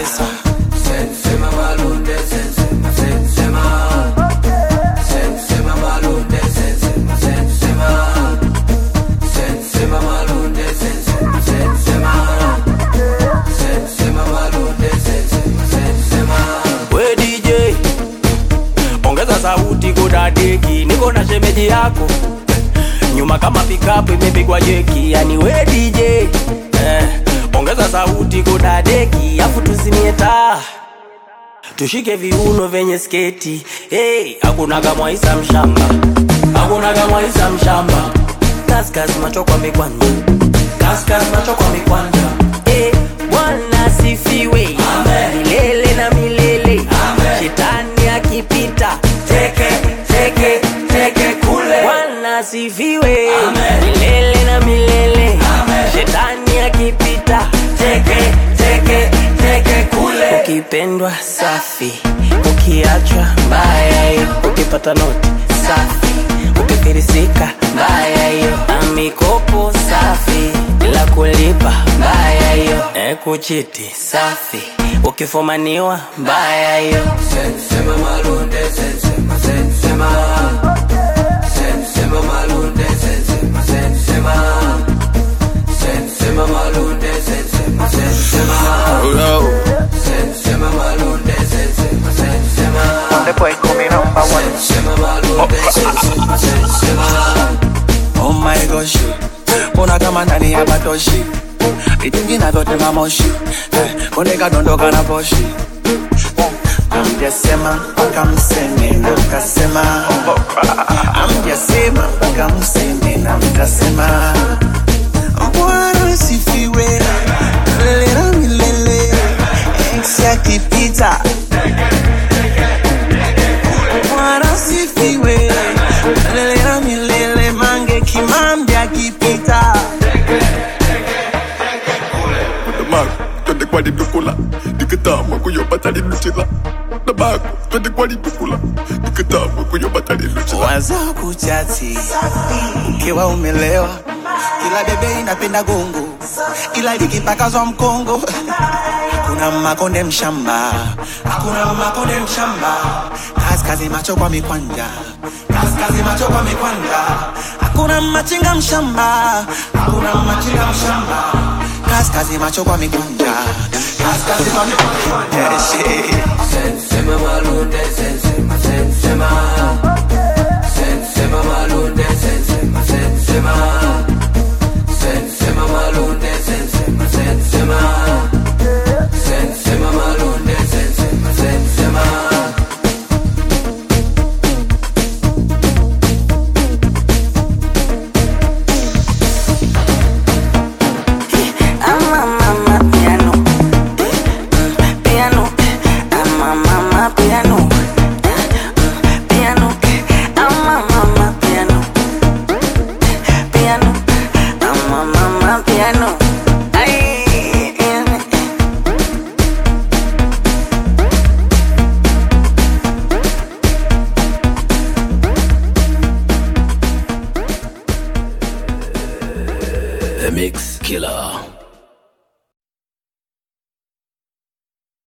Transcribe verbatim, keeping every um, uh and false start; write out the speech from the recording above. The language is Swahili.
Sensema Sensema malunde sensema sensema Sensema malunde sensema sensema Sensema malunde sensema sensema Sensema malunde sensema sensema. We D J ongeza sauti kudadeki, niko na shemeji yako nyuma kama pick-up imepigwa jeki. Yani we D J eh, ongeza sauti kudadeki, afu tuzimie taa tushike viuno venye sketi. Hey, hakuna kama Isa mshamba, hakuna kama Isa mshamba. Kaskas macho kwa mikwanja, kaskas macho kwa mikwanja. Hey, Bwana sifiwe, amen. Milele na milele, amen. Shetani akipita teke teke teke kule. Bwana sifiwe, amen. Milele na milele, amen. Shetani akipita teke teke teke kule. Ukipendwa safi, ukiachwa mbaya hiyo. Ukipata noti safi, ukifirisika mbaya hiyo. Amikopo safi, bila kulipa mbaya hiyo. E kuchiti safi, ukifumaniwa mbaya hiyo. Sensema malunde sensema sensema Sensema malunde sensema sensema Sensema malunde sensema sensema Sensema malunde sensema sensema. The boy coming number one. Sensema malunde sensema sensema. Oh my gosh, mbona kama ndani ya batoshi itingi na zote mamoshi koneka dondoka na poshi. Amjasema mpaka mseme na mkasema, amjasema mpaka mseme na mkasema. Bwana sifiwe, milele na milele, ex yakipita. Bwana sifiwe, milele na milele, mange kimambi akipita. Mago, twende kwa lidukula, nikitama kuyopata liluchila. Na mago, twende kwa lidukula, nikitama kuyopata liluchila. Waza kuchati, ukiwa umelewa, ila bebe inapenda gongo, ila likipakazwa mkongo. Hakuna makonde mshamba, hakuna makonde mshamba. Kaskazi macho kwa mikwanja, kaskazi macho kwa mikwanja. Hakuna machinga mshamba, hakuna machinga mshamba. Kaskazi macho kwa mikwanja, kaskazi kwa mikwanja. Sensema malunde sensema sensema Sensema malunde sensema sensema Sensema malunde sensema sensema Sensema malunde sensema sensema. The Mix Killer.